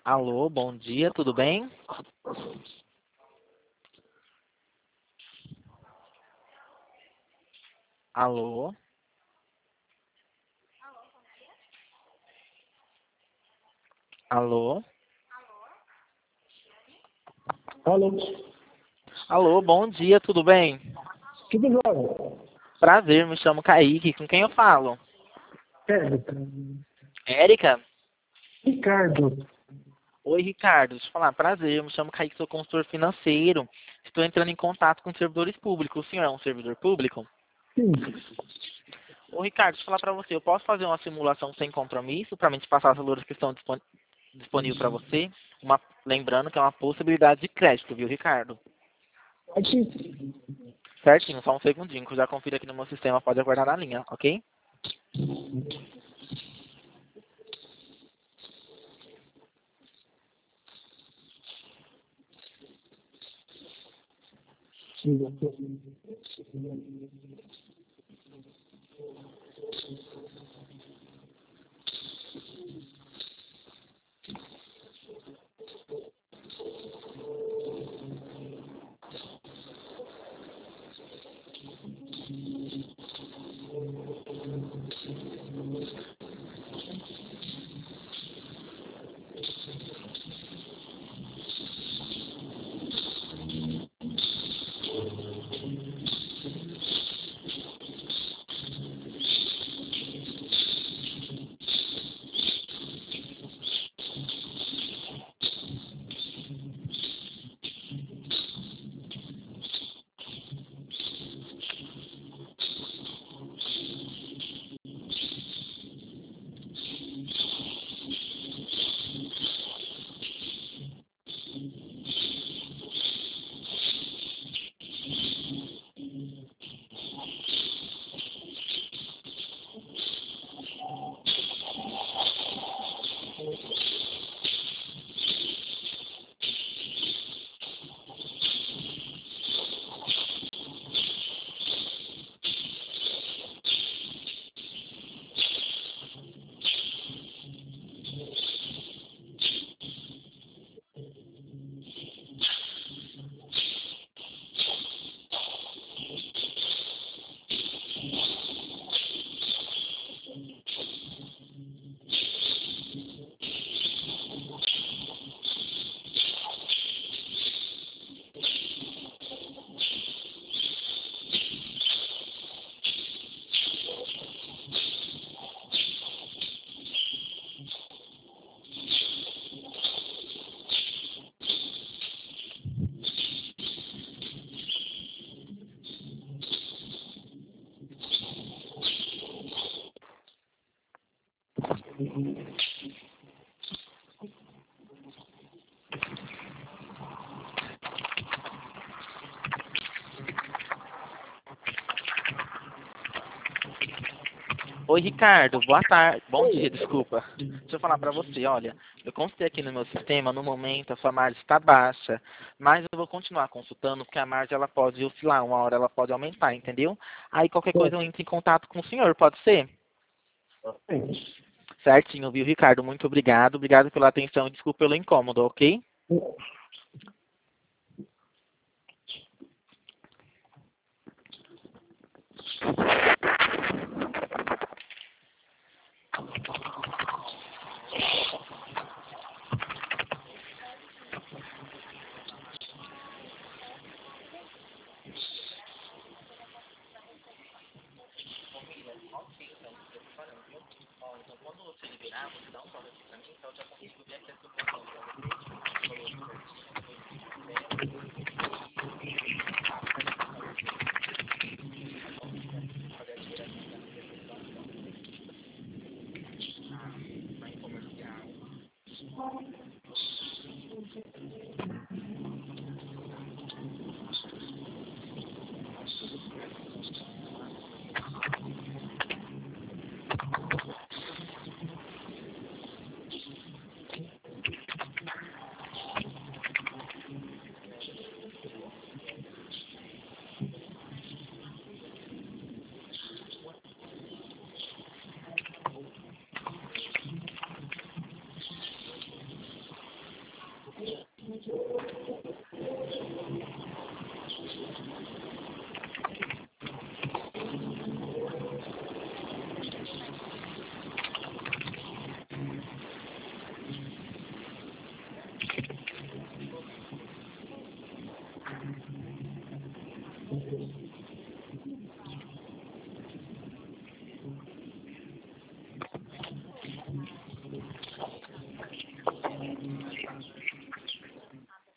Alô, bom dia, tudo bem? Alô, alô, Alô, alô, bom dia, tudo bem? tudo jóia? Prazer, me chamo Kaique, com quem eu falo? Érica. Érica? Ricardo. Oi, Ricardo, deixa eu falar, prazer, me chamo Kaique, sou consultor financeiro. Estou entrando em contato com servidores públicos. O senhor é um servidor público? Sim. Ô, Ricardo, deixa eu falar pra você, eu posso fazer uma simulação sem compromisso para mim te passar as valores que estão disponíveis para você? Lembrando que é uma possibilidade de crédito, viu, Ricardo? Aqui. Certinho, só um segundinho, que eu já confiro aqui no meu sistema, pode aguardar na linha, ok? Oi, Ricardo, boa tarde. Bom dia, desculpa. Deixa eu falar pra você, olha, eu consultei aqui no meu sistema, no momento a sua margem está baixa, mas eu vou continuar consultando, porque a margem ela pode oscilar, uma hora ela pode aumentar, entendeu? Aí qualquer coisa eu entro em contato com o senhor, pode ser? Certinho, viu, Ricardo? Muito obrigado. Obrigado pela atenção e desculpa pelo incômodo, ok?